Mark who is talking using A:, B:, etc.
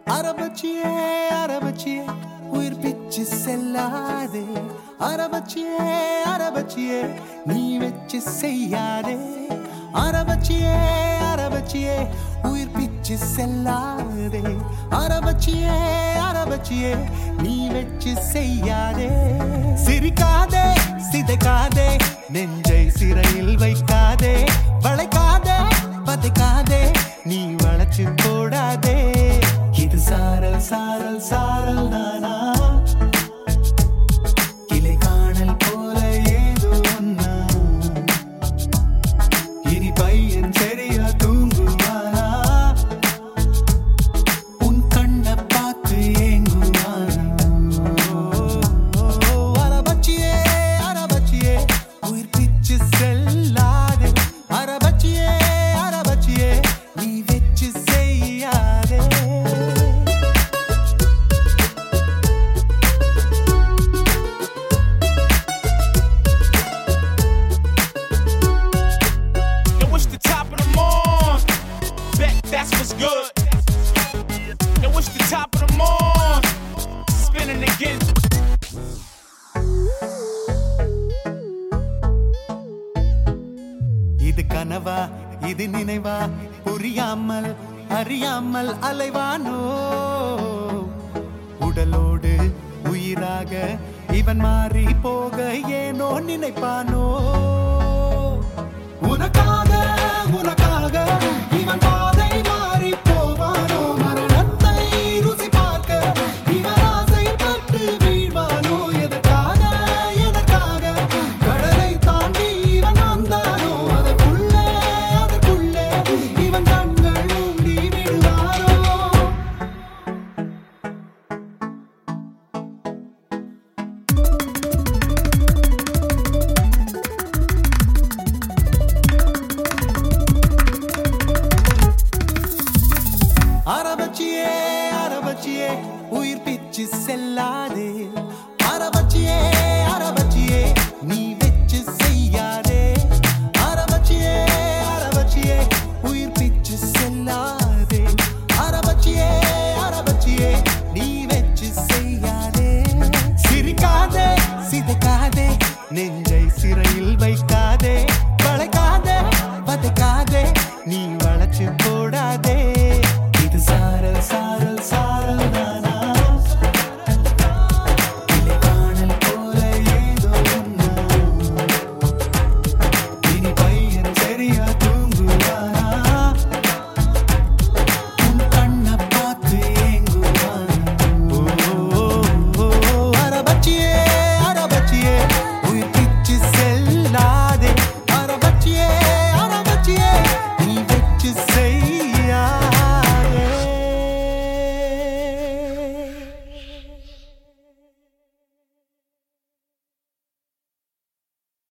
A: அரபச்சியே அரபச்சியே உயிர் பிச்சு செல்லாதே. அரபச்சியே அரபச்சியே நீ வச்சு செய்யாதே. அரபச்சியே அரபச்சியே உயிர் பிச்சு செல்லாதே. அரபச்சியே அரபச்சியே நீ வச்சு செய்யாதே. சிரிக்காதே சிதைக்காதே நெஞ்சை சிறையில் வைக்காதே. வளைக்காதே பதைக்காதே நீ வளைச்சு போடாதே. இது சாரல் சாரல் சாரல் தானா கிளை காணல் போல ஏதோ ஒன்னா. இனி பையன் சரியா தூங்குவானா உன் கண்ணை பார்த்து ஏங்குவானா. அரபச்சியே அரபச்சியே உயிர் பிச்சு செல்லாதே. அரபச்சியே அரபச்சியே நீ வெச்சு செய்யாதே.
B: That's what's good. And what's the top of the morning? Spinning again.
A: இது கனவா இது நினைவா புரியாமல் அறியாமல் அலைவானோ. உடலோடு உயிராக இவன் மாறி போக ஏனோ நினைப்பானோ. உனக்காக உனக்காக இவன் பாதை மாறி போவானோ. மரணத்தை ருசி பார்க்க இவன் ஆசை பட்டு வீழ்வானோ. எதற்காக எதற்காக கடலை தாண்டி இவன் வந்தானோ. அதற்குள்ளே அதற்குள்ளே இவன் கண்கள் ஊண்டி விடுவானோ. அரபச்சியே அரபச்சியே உயிர் பிச்சு செல்லா